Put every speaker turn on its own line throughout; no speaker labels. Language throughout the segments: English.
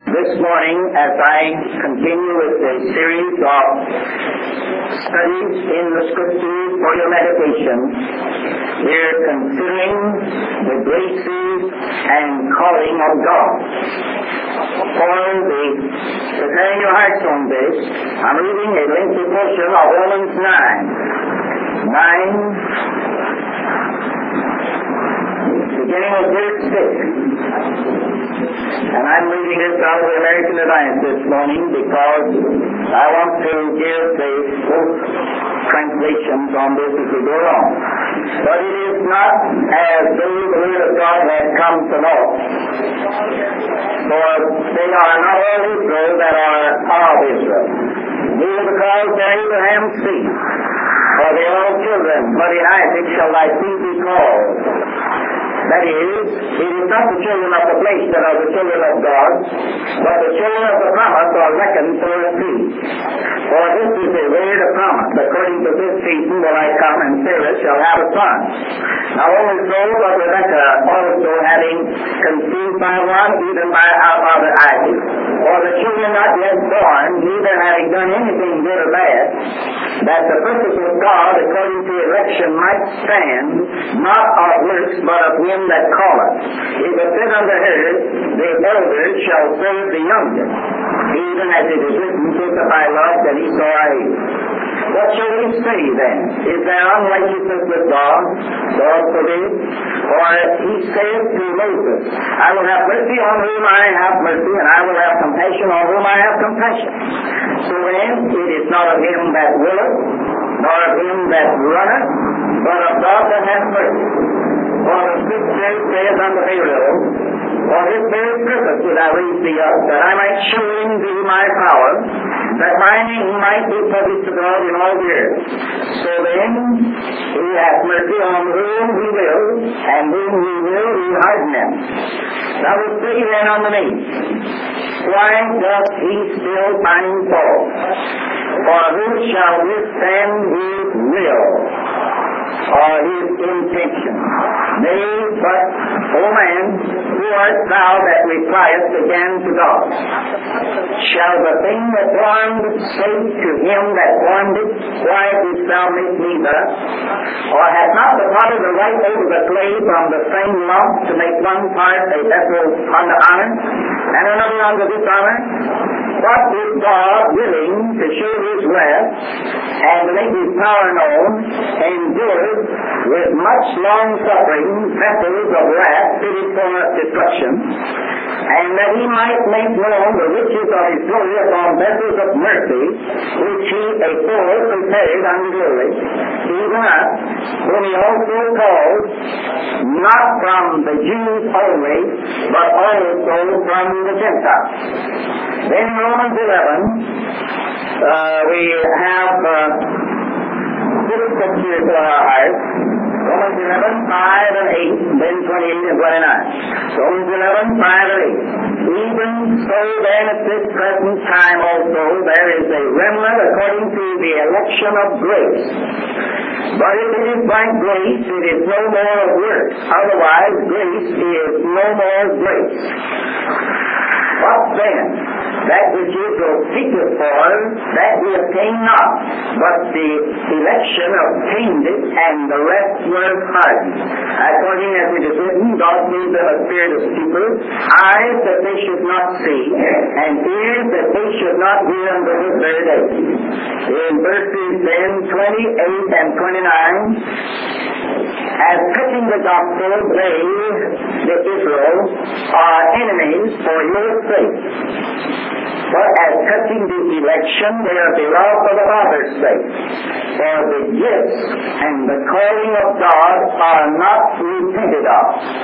This morning, as I continue with a series of studies in the Scriptures for your meditation, we're considering the graces and calling of God. Preparing your hearts on this, I'm reading a lengthy portion of Romans 9, beginning with verse 6. And I'm reading this out of the American Alliance this morning because I want to give the both translations on this as we go along. But it is not as though the Word of God had come to naught. For they are not all Israel that are of Israel. Neither because they're Abraham's seed. For they are all children, but in Isaac shall thy seed be called. That is, it is not the children of the flesh that are the children of God, but the children of the promise are reckoned for the seed. For this is a word of promise. According to this season will I come, and Sarah shall have a son. Now only so, but Rebekah also having conceived by one, even by our father Isaac. For the children not yet born, neither having done anything good or bad, that the purpose of God according to election might stand, not of works, but of him that calleth. If it said unto her, the elder shall serve the younger, even as it is written, take up thy love that Esau I hate. What shall we say then? Is there unrighteousness with God? God forbid. For he saith to Moses, I will have mercy on whom I have mercy, and I will have compassion on whom I have compassion. So then, it is not of him that willeth, nor of him that runneth, but of God that hath mercy. For the Scripture saith unto Pharaoh, for his very purpose did I raise thee up, that I might show in thee my power, that my name might be published abroad in all the earth. So then, he hath mercy on whom he will, and whom he will, he harden them. Now we say then underneath, why doth he still find fault? For who shall withstand his will, or his intention? Nay, but, O man, who art thou that repliest again to God? Shall the thing that formed say to him that formed it, why didst thou make me thus? Or hath not the potter the right over the clay from the same lump to make one part a vessel unto honor, and another unto dishonor? What is God willing to show his wrath, and to make his power known, endureth with much long suffering vessels of wrath fitted for destruction, and that he might make known the riches of his glory upon vessels of mercy, which he afore prepared unto glory, even us, whom he also called, not from the Jews only, but also from the Gentiles. Then in Romans 11, we have this scripture to our hearts. Romans 11, 5 and 8, then 28 and 29. Romans 11, 5 and 8. Even so then at this present time also there is a remnant according to the election of grace. But if it is by grace, it is no more of works. Otherwise, grace is no more grace. What then? That which Israel seeketh for, that we obtain not. But the election obtained it, and the rest were hardened. According as it is written, God gave them a spirit of stupor, eyes that they should not see, and ears that they should not hear unto this very day. In verses then 28 and 29, as touching the gospel, they, the Israel, are enemies for your sake. But as touching the election, they are beloved for the Father's sake. For the gifts and the calling of God are not repented of.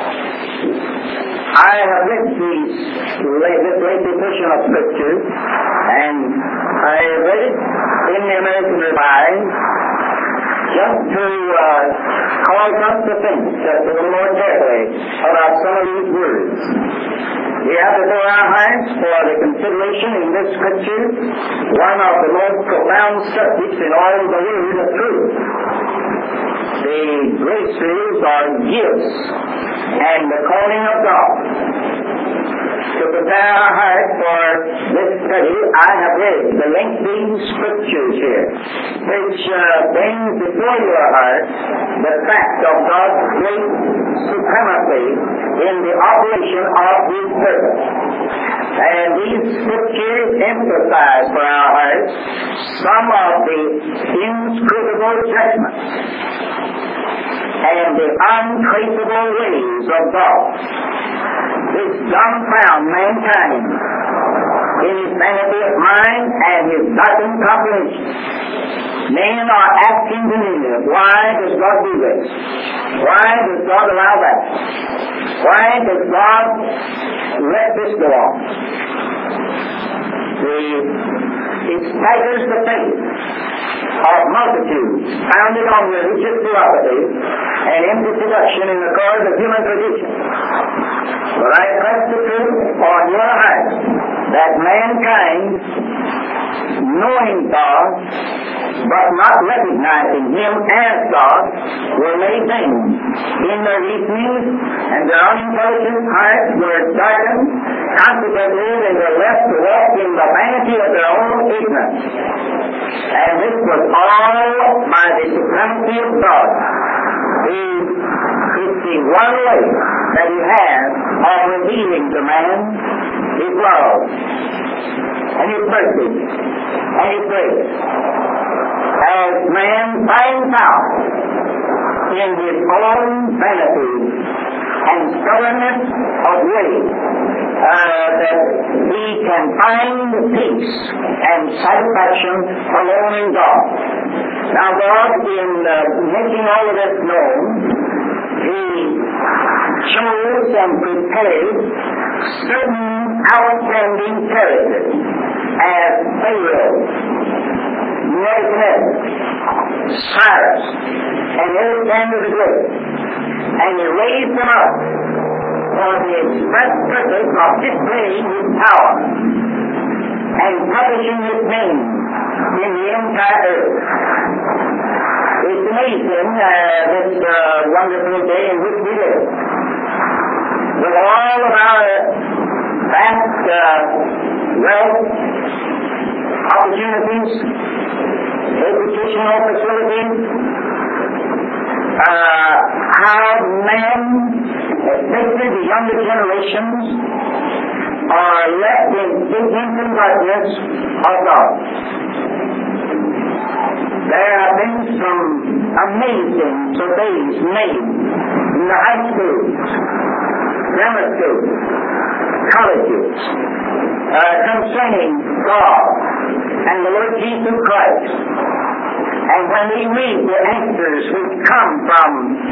I have read this lengthy portion of Scripture, and I read it in the American Revised, just to cause us to think just a little more carefully about some of these words. We have before our hearts for the consideration in this Scripture one of the most profound subjects in all the Word of truth. The graces are gifts and the calling of God. To prepare our heart for lengthy scriptures here, which bring before your heart the fact of God's great supremacy in the operation of His purpose. And these scriptures emphasize for our hearts some of the inscrutable judgments and the untraceable ways of God, which dumbfound mankind in his vanity of mind and his darkened comprehension. Men are asking the meaning, why does God do this? Why does God allow that? Why does God let this go on? It staggers the faith of multitudes founded on religious philosophy and empty seduction in the cause of human tradition. But I press the truth on your heart that mankind, knowing God, but not recognizing Him as God, were made vain in their reasonings, and their unintelligent hearts were darkened. Consequently, they were left to walk in the vanity of their own ignorance. And this was all by the supremacy of God, who is the one way that He has of revealing to man His love and His mercy and His grace. As man finds out in his own vanity and stubbornness of way that he can find peace and satisfaction alone in God. Now God, in making all of this known, He chose and prepared certain outstanding characters as Pharaoh, Nebuchadnezzar, Cyrus, and Alexander the Great, and He raised them up for the express purpose of displaying His power and publishing His name in the entire earth. It's amazing this wonderful day in which we live, with all of our vast wealth, opportunities, educational facilities, how men, especially the younger generations, are left in ignorance and darkness of God. There have been some amazing surveys made in the high schools, grammar schools, colleges, concerning God and the Lord Jesus Christ. And when we read the answers which come from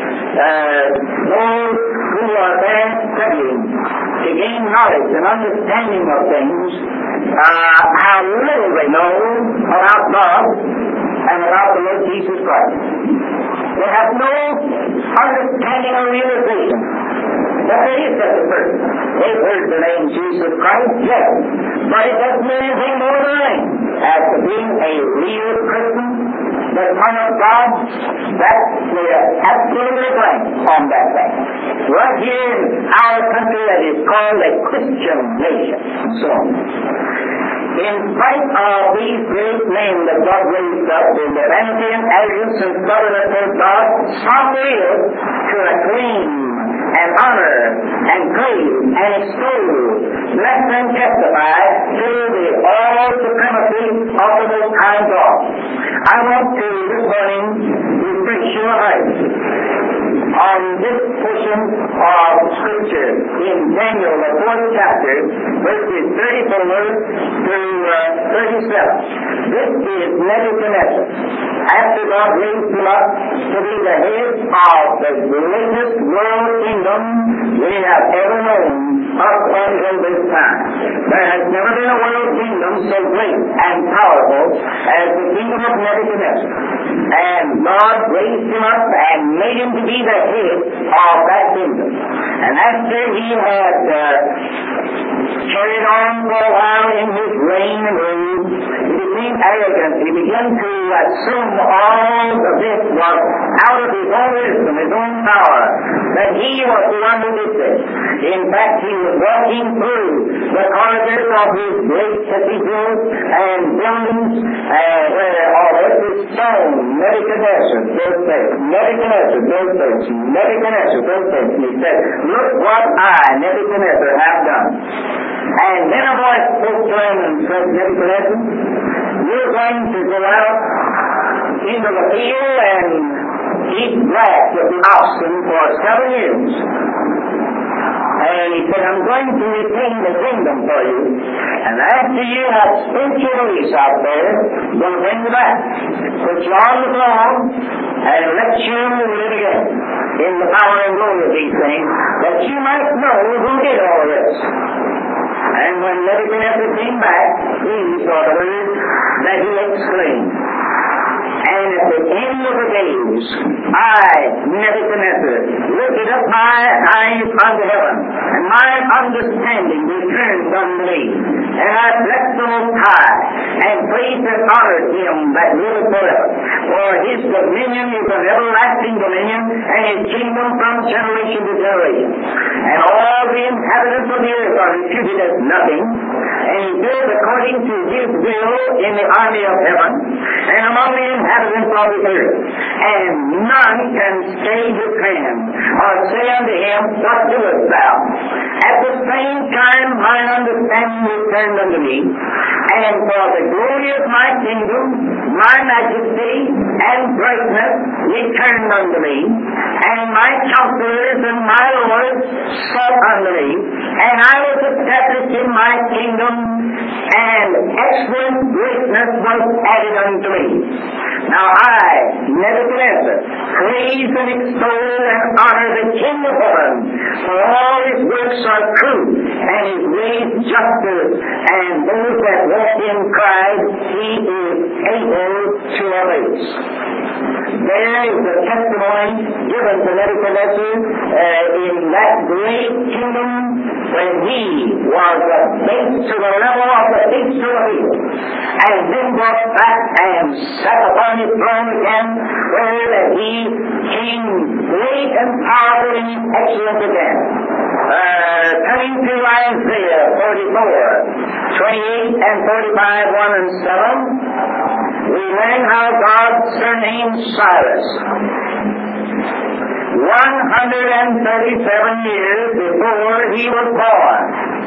those who are there studying to gain knowledge and understanding of things, how little they know about God and about the Lord Jesus Christ. They have no understanding or realization that there is such a person. They've heard the name Jesus Christ, yes, but it doesn't mean anything more than that. As to being a real Christian, the Son of God, that's absolutely blank on that thing. Right here in our country that is called a Christian nation, and so on. In spite of these great names that God raised up in the vanity and arrogance and stubbornness of God, some live to acclaim and honor and praise and extol, let them testify to the all-supremacy of the Most High God. I want to, this morning, refresh your hearts on this portion of Scripture in Daniel, the 4th chapter, verses 34 through 37. This is Nebuchadnezzar. After God raised him up to be the head of the greatest world kingdom we have ever known up until this time. There has never been a world kingdom so great and powerful as the kingdom of Nebuchadnezzar. And God raised him up and made him to be the head of that kingdom. And after he had carried on for a while in his reign and rule, he became arrogant. He began to assume all of this was out of his own wisdom, his own power, that he was the one who did this. In fact, he was walking through the corridors of his great cathedrals and buildings where all this stone, Nebuchadnezzar built this, Nebuchadnezzar built this, Nebuchadnezzar built this. And he said, look what I, Nebuchadnezzar, have done. And then a voice spoke to him and said, Nebuchadnezzar, you're going to go out into the field and eat grass with the oxen for 7 years. And he said, I'm going to retain the kingdom for you. And after you have spent your days out there, I'm going to bring you back, put you on the throne, and let you live again in the power and glory of these things, that you might know who did all of this. And when Nebuchadnezzar came back, he saw the word that he exclaimed. And at the end of the days, I, Nebuchadnezzar, lifted up my eyes unto heaven, and my understanding returned unto me. And I blessed the Most High, and praised and honored him that liveth forever. For his dominion is an everlasting dominion, and his kingdom from generation to generation. And all the inhabitants of the earth are reputed as nothing, and he doeth according to his will in the army of heaven, and among the inhabitants of the earth. And none can stay his hand, or say unto him, what doest thou? At the same time mine understanding returned unto me, and for the glory of my kingdom, my majesty and brightness returned unto me, and my counselors and my lords sought unto me, and I was established in my kingdom, and excellent greatness was added unto me. Now I, Nebuchadnezzar, praise and extol and honor the King of heaven, for all his works are true, and his ways justice, and those that walk in Christ he is able to erase. There is the testimony given to Nebuchadnezzar in that great kingdom when he was abased to the level of the beast of the field, and then brought back and sat upon his throne again, where that he came great and powerful and excellent again. Coming to Isaiah 44, 28 and 45, 1 and 7, we learn how God surnamed Cyrus 137 years before he was born,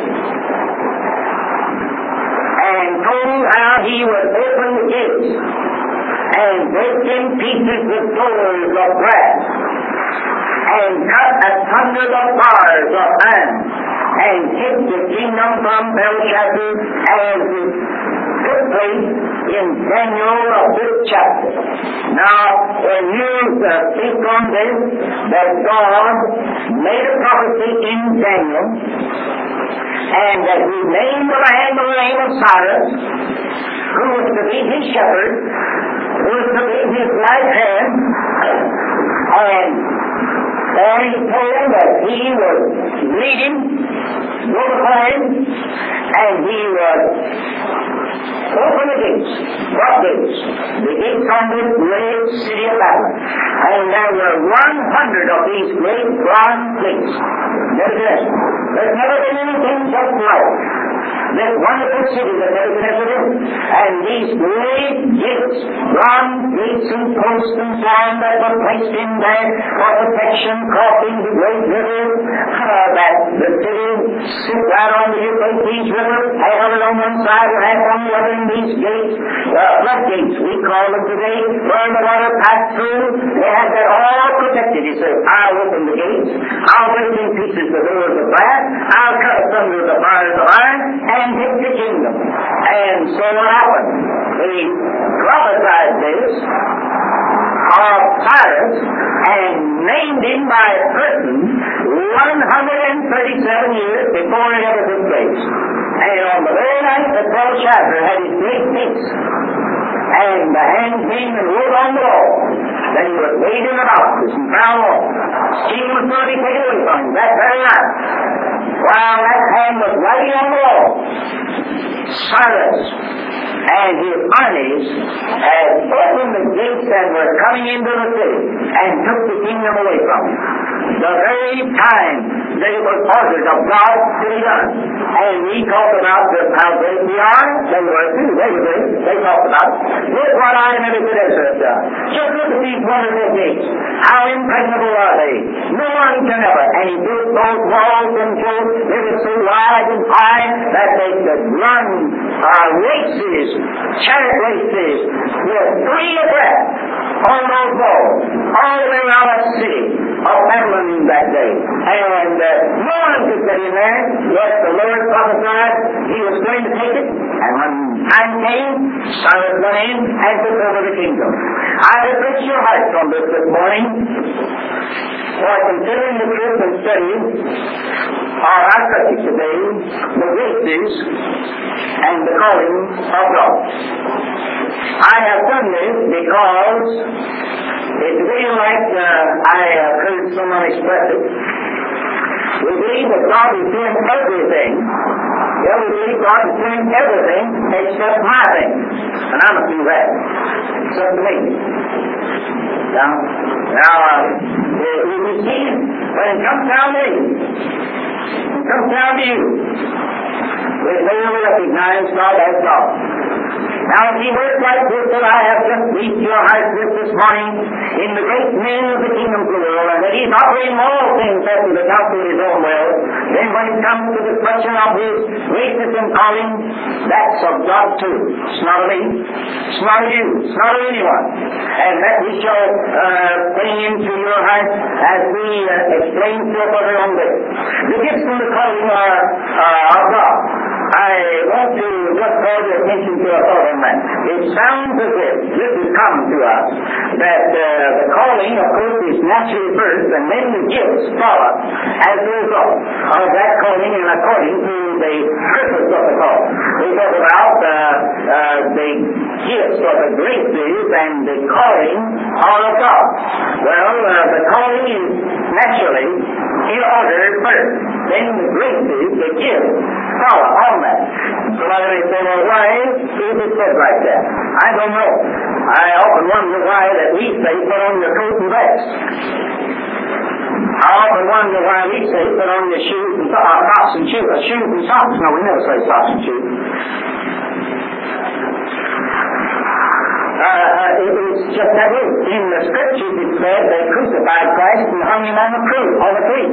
and told how he would open the gates and break in pieces the doors of brass, and cut asunder the bars of iron, and take the kingdom from Belshazzar, as is took place in Daniel, the 5th chapter. Now, when you think on this, that God made a prophecy in Daniel, and that he named the man by the name of Cyrus, who was to be his shepherd, who was to be his right hand, and he told him that he would lead him, go before him, and he would open the gates. What gates? The gates on this great city of Babylon. And there were 100 of these great bronze gates. There's never been anything just like this wonderful city that Nebuchadnezzar is. And these great gates, bronze gates and posts and so on that were placed in there for protection, crossing the great river, that the city sit right on the Euphrates River, half of it on one side and half on the other. In these gates, floodgates we call them today, where the water passed through, they had that all protected. He said, I'll open the gates, I'll break in pieces the doors of brass, I'll cut asunder the bars of iron, and take the kingdom. And so what happened? They prophesied this of Cyrus, and named him by a person 137 years before it ever took place. And on the very night that Belshazzar had his great feast, and the hand came and wrote on the wall that he was laid in the boxes and found all. King was going to be taken away from him that very night. While that hand was writing on the wall, Cyrus and his armies had opened the gates and were coming into the city and took the kingdom away from him. The very time they were orders of God to be done. And we talk about how great we are. They were too. They were great. They talked about it. Look what I and Nebuchadnezzar have done. Just look at these wonderful gates. How impregnable are they? No one can ever. And he built those walls until they were so wide and high that they could run races, chariot races, with 3 abreast on those walls, all the way around that city of Babylon that day. And no one could get in there. Yes, the Lord prophesied he was going to take it. And when time came, Cyrus went in and took over the kingdom. I have fixed your hearts on this morning. For considering the truth and study of our subject today, the graces and the calling of God. I have done this because it's really like I have heard someone express it. We believe that God is doing everything. Yeah, we believe God is doing everything except my thing. And I must do that. Except me. Now, you see, when it comes down to you, we clearly recognize God as God. Now, if he works like this that I have just reached your heart with this morning in the great men of the kingdom of the world, and that he's operating all things after the counsel of his own will, then when it comes to the question of his greatness and calling, that's of God too. It's not of me. It's not of you. It's not of anyone. And that we shall bring into your heart as we explain to us further on this. The gifts and the calling are of God. I want to just call your attention to a thought on that. It sounds as if this is common to us, that the calling, of course, is naturally first, and then the gifts follow as a result of that calling and according to the purpose of the call. We talk about the gifts or the graces and the calling all of God. Well, the calling is naturally in order first, then the graces, the gifts, follow on that. Somebody may say, well, why is it said like that? I don't know. I often wonder why that we say put on your coat and vest. I often wonder why we say put on your shoes and socks and shoes. Shoes and socks. No, we never say socks and shoes. It is just that way. In the scriptures it said they crucified Christ and hung him on the tree.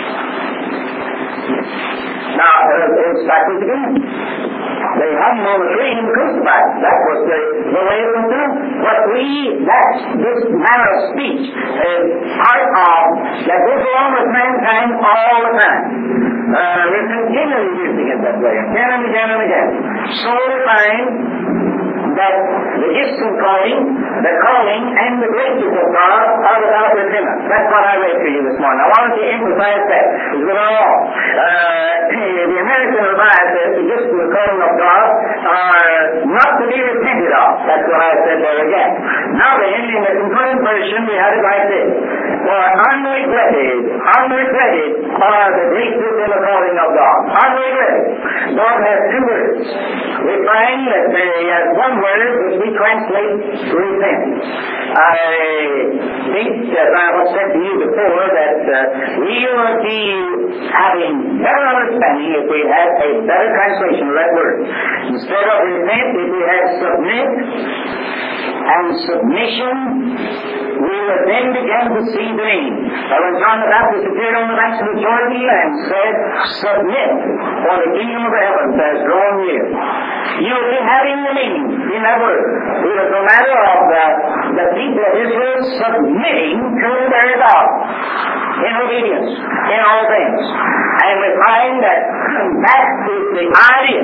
Now, it's backwards again. They hung him on the tree and crucified. That was the way it was done. But this manner of speech is part of, that goes along with mankind all the time. We're continually using it that way, again and again and again. So we find that the gifts of calling, the calling and the graces of God are without repentance. That's what I read to you this morning. I wanted to emphasize that. It's with all. The American Revised says the gifts of the calling of God are not to be repented of. That's what I said there again. Now then, in the concurrent version, we had it like this. For unregretted are the graces in the calling of God. Unregretted. God has 2 words. We find that there is one word which we translate repent. I think, as I have said to you before, that we will be having better understanding if we had a better translation of that word. Instead of repent, if we had submit and submission, we will then begin to see the meaning. When John the Baptist appeared on the banks of the Jordan and said, submit, for the kingdom of heaven has drawn near. You will be having the meaning in that word. It was a matter of the people of Israel submitting to their God in obedience in all things. And we find that that is the idea.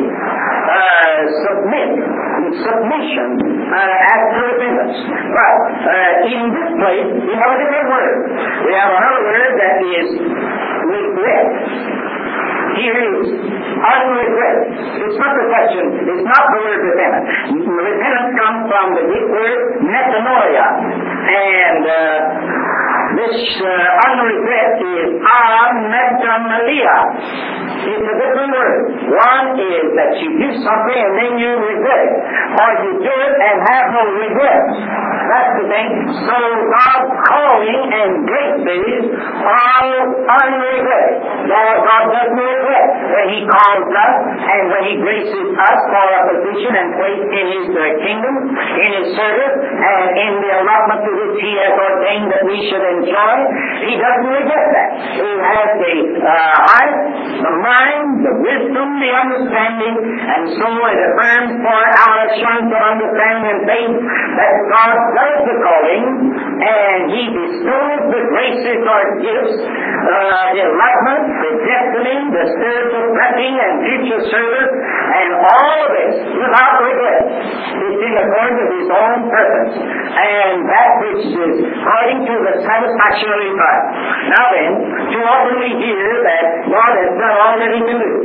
Submission after repentance. But in this place, we have a different word. We have another word that is regret. Here is unregret. It's not the question. It's not the word repentance. Repentance comes from the Greek word metanoia. And This unregret is metanoia. It's a different word. One is that you do something and then you regret it. Or you do it and have no regret. That's the thing. So God's calling and grace is all unregretted. God does no regret when He calls us and when He graces us for a position and place in His kingdom, in His service, and in the allotment to which He has ordained that we should enjoy. He doesn't regret that. He has the heart, the mind, the wisdom, the understanding, and so it affirms for our assurance of understanding and faith that God does the calling, and He bestows the graces or gifts, the allotment, the destiny, the spiritual blessing and future service, and all of it without regret. It's in accordance with His own purpose, and that which is according to the satisfaction of His heart. Now then, too often we hear that God has done all that He can do.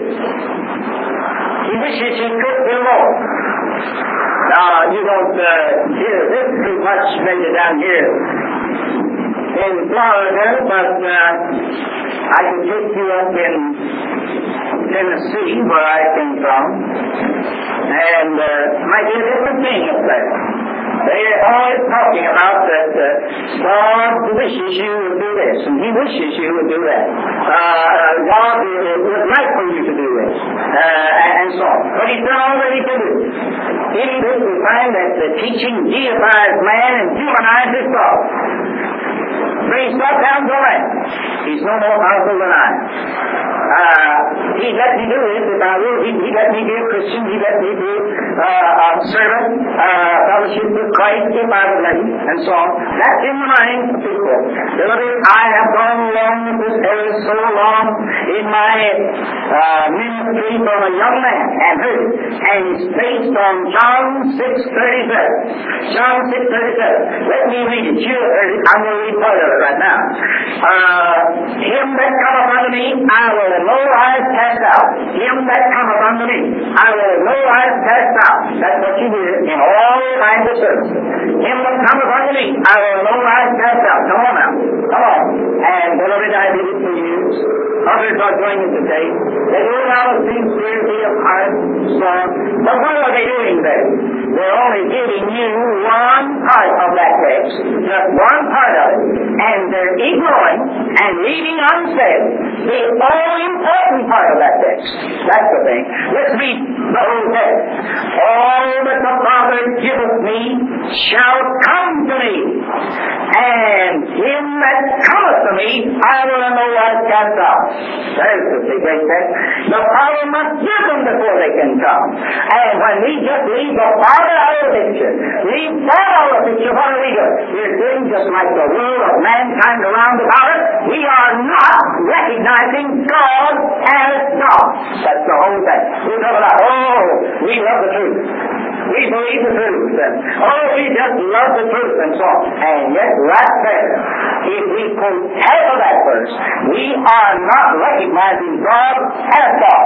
He wishes He could do more. Now, you don't hear this too much maybe down here in Florida, but I can take you up in Tennessee, where I came from, and might be a different thing up there. They're always talking about that God wishes you would do this, and He wishes you would do that. God would like for you to do this, and so on. But He's done all that He can do. In this we find that the teaching deifies man and humanizes God. Brings God down to land. He's no more powerful than I. He let me do it if I will. He let me be a Christian. He let me be a servant, fellowship with Christ if I would let Him, and so on. That's in the mind of people. Beloved, I have gone along with this area so long in my ministry from a young man and heard it. And it's based on John 6:37. John 6:37. Let me read it. You heard it. I'm going to read part of it right now. Him that cometh unto me, I will in no wise cast out. Him that cometh unto me, I will in no wise cast out. That's what you hear in all kinds of services. Him that cometh unto me, I will in no wise cast out. Come on now. Come on. And beloved, I did it for you. Others are doing it today. They do it out of sincerity of heart, so on. But what are they doing there? They're only giving you one part of that text, just one part of it, and they're ignoring and leaving unsaid the all-important part of that text. That's the thing. Let's read the whole text. All that the Father giveth me shall come to me, and him that cometh to me I will in no wise cast out. There's the great text. The Father must give them before they can come. And when we just leave the Father out of the picture, leave God out of the picture, what are we doing? We're doing just like the world of mankind around about us. We are not recognizing God as God. That's the whole thing. We talk about, we love the truth. We believe the truth. And, we just love the truth and so on. And yet, right there, if we quote half of that verse, we are not recognizing God as God.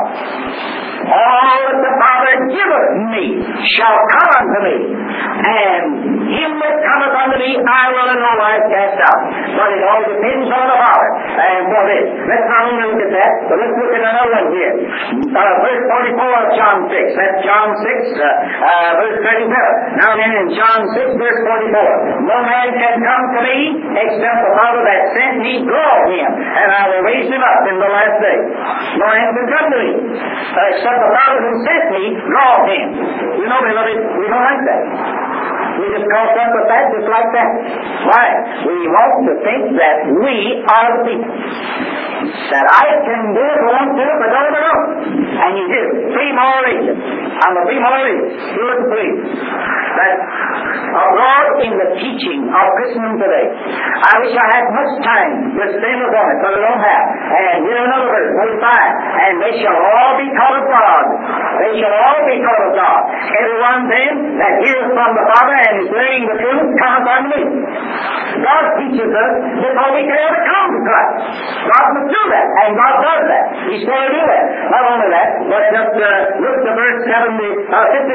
All that the Father giveth me shall come unto me, and him that cometh unto me I will in no wise cast out. But it all depends on the Father. And for this, let's not only look at that, but let's look at another one here. Verse 44 of John 6. That's John 6, verse 37. Now then, in John 6, verse 44. No man can come to me except the Father that sent me draw him, and I will raise him up in the last day. No man can come to me except the Father who sent me draw him. You know, beloved, we don't like that. We just caught up with that just like that. Why? We want to think that we are the people. That I can do if I want to, but don't. And you do. Free moral reason. I'm a free moral reason. Do it please. That abroad in the teaching of Christendom today, I wish I had much time to spend upon it, but I don't have. And here another verse, 45. And they shall all be taught of God. They shall all be taught of God. Everyone then that hears from the Father and is learning the truth cometh unto me. God teaches us before we can ever come to Christ. God must do that, and God does that. He's going to do that. Not only that, but just look to verse 57.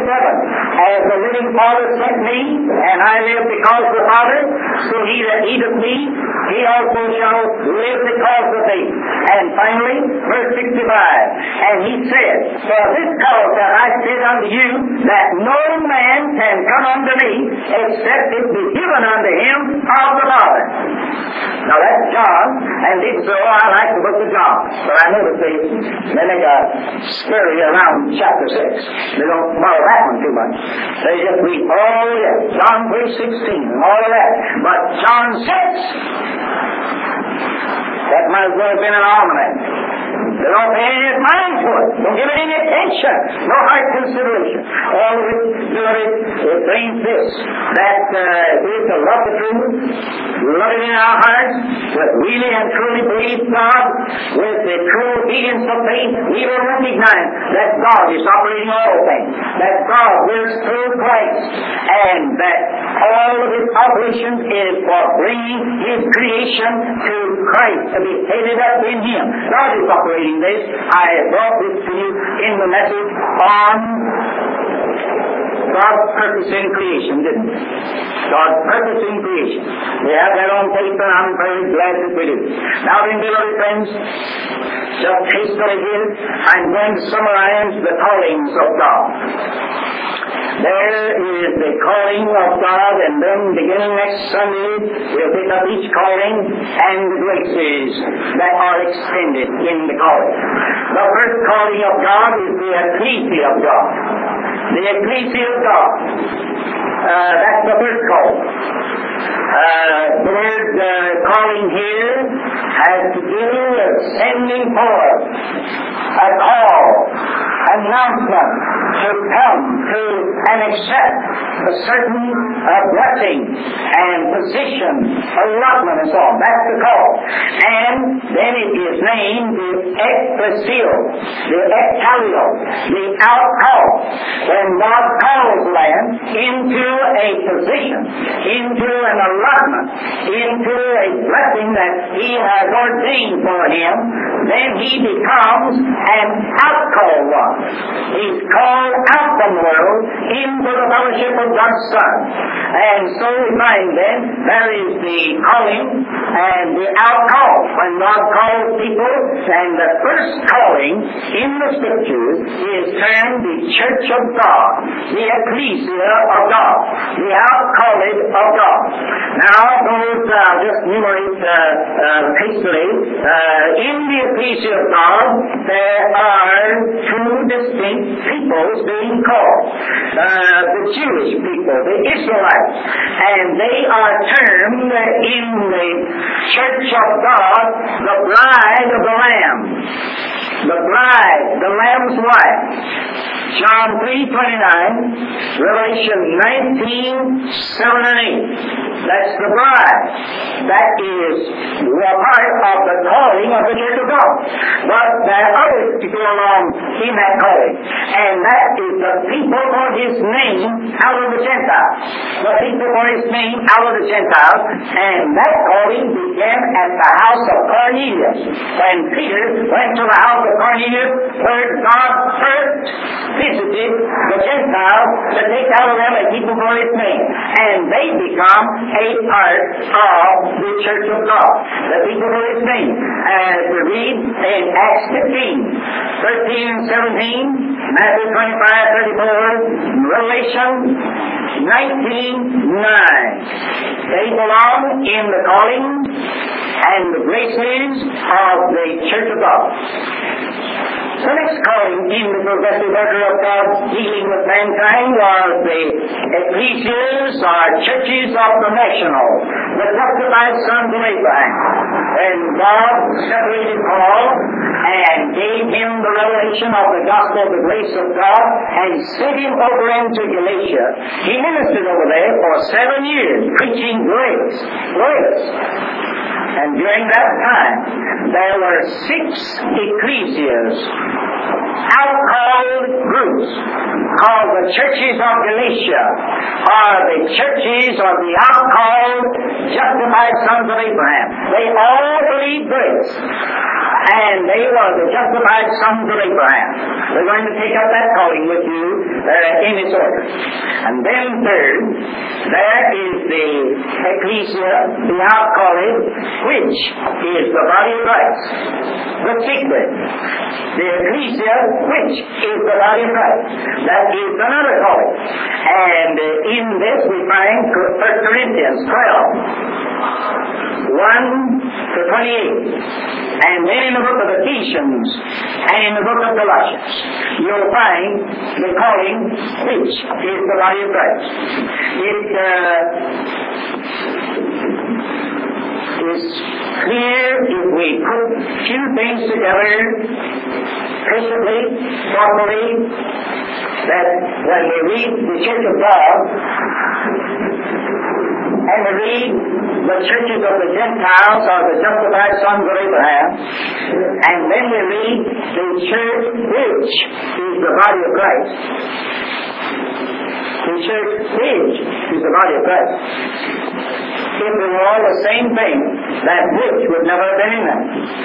As the living Father sent me, and I live because of the Father, so he that eateth me he also shall live because of faith. And finally, verse 65, and he said, For this cause that I said unto you, that no man can come unto me, except it be given unto him of the Father. Now that's John, and even so I like the book of John. But I notice they make a scurry around chapter 6. They don't borrow that one too much. They just read all of it. John 3:16 and all of that. But John 6, that might as well have been an almanac. They don't pay any mind to it. Don't give it any attention. No heart consideration. All of it, it brings this, that we to love the truth, love it in our hearts, with really and truly believe God, with the true obedience of faith, we will recognize that God is operating all things, that God works through Christ, and that all of His operations is for bringing His creation to Christ, to be headed up in Him. God is operating this. I brought this to you in the message on God's purpose in creation, didn't we? God's purpose in creation. We have that on paper, and I'm very glad that we do. Now then, beloved friends, just hastily here, I'm going to summarize the callings of God. There is the calling of God, and then beginning next Sunday, we'll pick up each calling and the graces that are extended in the calling. The first calling of God is the ecclesia of God. The ecclesia of God. That's the first call. The word calling here has to do with sending forth a call, announcement to come to and accept a certain blessing and position, allotment and so on. That's the call. And then it is named the ecclesio, the ekkalio, the outcall. When God calls man into a position, into an allotment, into a blessing that He has ordained for him, then he becomes an outcalled one. He's called out from the world into the fellowship of God's Son. And so we find then there is the calling and the outcall. When God calls people, and the first calling in the Scriptures is termed the Church of God, the ecclesia of God, the outcalled of God. Now, those just numerate hastily. In the ecclesia of God, there are two distinct peoples being called. The Jewish people, the Israelites, and they are termed in the Church of God the bride of the Lamb. The bride, the Lamb's wife. John 3:29, Revelation 19:7 and 8. That's the bride. That is a part of the calling of the Church of God. But there are others to go along in that calling. And that is the people for His name out of the Gentiles. The people for His name out of the Gentiles. And that calling began at the house of Cornelius. When Peter went to the house of Cornelius, where God first visited the Gentiles to take out of them a people for His name. And they become a part of the Church of God. The people for His name. As we read in Acts 15, 13 and 17, Matthew 25, 34, Revelation 19:9. They belong in the calling and the graces of the Church of God. The next calling in the progressive order of God's dealing with mankind was the ecclesias or churches of the national, the justified sons of Abraham. And God separated Paul and gave him the revelation of the gospel of the grace of God and sent him over into Galatia. He ministered over there for 7 years, preaching grace. And during that time, there were 6 ecclesias, outcalled groups, called the churches of Galatia, or the churches of the outcalled, justified sons of Abraham. They all believed grace. and they were the justified sons of Abraham. We're going to take up that calling with you in its order. And then third, there is the ecclesia, the outcalling, which is the body of Christ. The secret, the ecclesia, which is the body of Christ. That is another calling. And in this we find 1 Corinthians 12, 1-28. And then in the book of Ephesians and in the book of Colossians, you'll find the calling, which is the body of Christ. It is clear if we put few things together patiently, properly, that when we read the Church of God and we read the churches of the Gentiles or the justified sons of Abraham, and then we read the church which is the body of Christ. The church which is the body of Christ. If they were all the same thing, that which would never have been in them.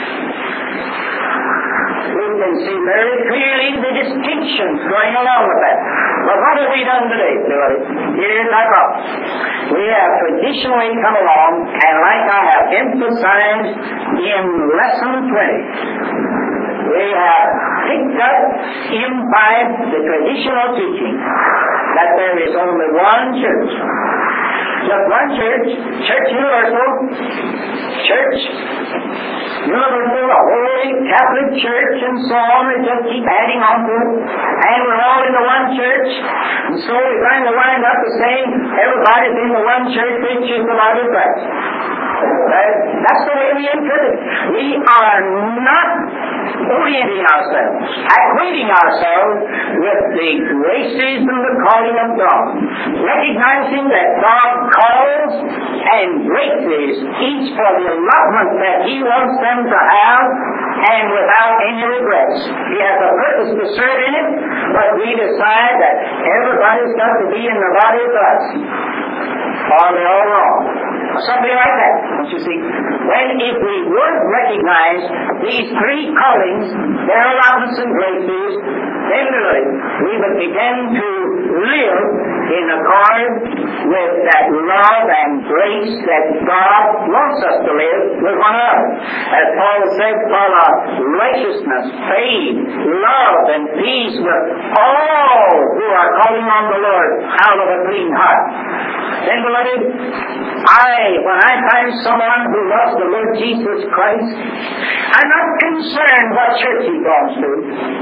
We can see very clearly the distinctions going along with that. But what have we done today, beloved? Here's our problem. We have traditionally come along, and like I have emphasized in lesson 20, we have picked up, imbibed the traditional teaching that there is only one church. Just one church, Church Universal, Church Universal, a Holy Catholic Church, and so on. We just keep adding on to it. And we're all in the one church. And so we find the wind up the same. Everybody's in the one church, which is the body of Christ. That's the way we interpret it. We are not orienting ourselves, acquainting ourselves with the graces and the calling of God, recognizing that God calls and graces each for the allotment that He wants them to have, and without any regrets. He has a purpose to serve in it, but we decide that everybody's got to be in the body of Christ, or they're all wrong. Something like that, don't you see? When if we would recognize these three callings, their allotments and graces, then we would begin to live in accord with that love and grace that God wants us to live with one another. As Paul said, for righteousness, faith, love, and peace with all who are calling on the Lord out of a clean heart. Then, beloved, when I find someone who loves the Lord Jesus Christ, I'm not concerned what church he belongs to.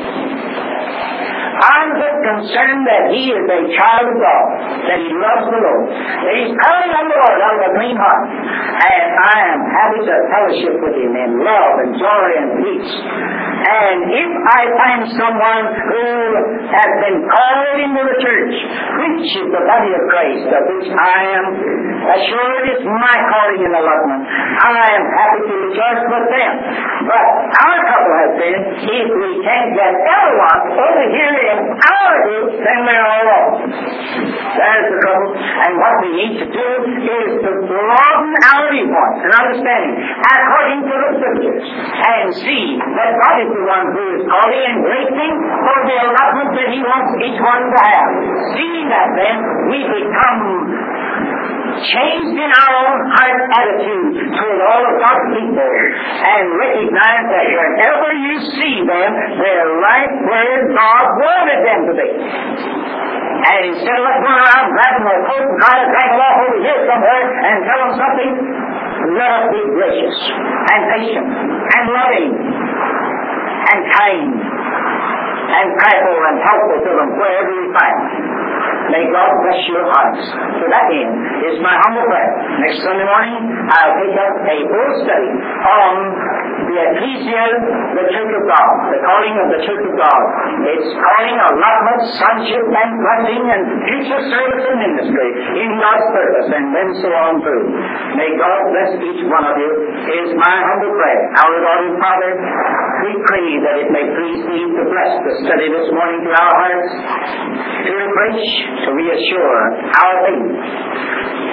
I'm just concerned that he is a child of God, that he loves the Lord, that he's calling on the Lord out of a clean heart. And I am happy to fellowship with him in love and joy and peace. And if I find someone who has been called into the church, which is the body of Christ, of which I am assured is my calling and allotment, I am happy to rejoice with them. But our trouble has been, if we can't get everyone over here in our group, then we're all wrong. There's the trouble. And what we need to do is to broaden our viewpoint and understanding according to the Scriptures, and see that God is the one who is calling and gracing for the allotment that He wants each one to have. Seeing that, then, we become changed in our own heart attitude toward all of God's people, and recognize that whenever you see them, they're right where God wanted them to be. And instead of us going around grabbing their coat and trying to drag them off over here somewhere and tell them something, let us be gracious and patient and loving and kind and prayerful and helpful to them wherever we find them. May God bless your hearts. To that end is my humble prayer. Next Sunday morning, I'll take up a full study on the ecclesia, the Church of God, the calling of the Church of God. Its calling, allotment, sonship, and blessing, and future service and ministry in God's purpose, and then so on through. May God bless each one of you, is my humble prayer. Our Lord and Father, we pray that it may please Thee to bless the study this morning to our hearts, to refresh, to reassure our faith,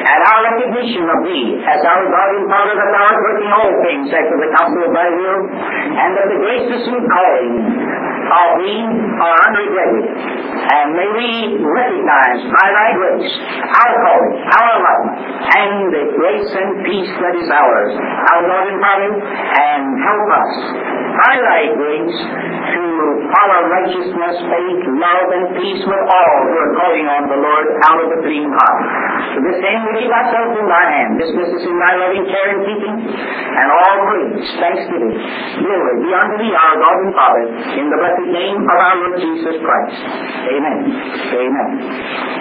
and our recognition of Thee as our God and Father, that Thou art working all things after the counsel of Thy will, and that the gracious and calling of Thee are unregretted. And may we recognize by Thy grace our calling, our allotment, and the grace and peace that is ours, our God and Father, and help us by Thy grace to follow righteousness, faith, love, and peace with all who are calling on the Lord out of the clean heart. To this end we leave ourselves in Thy hand. Dismiss us in Thy loving care and keeping, and all praise, thanksgiving, glory be unto Thee, our God and Father, in the blessed name of our Lord Jesus Christ. Amen. Amen.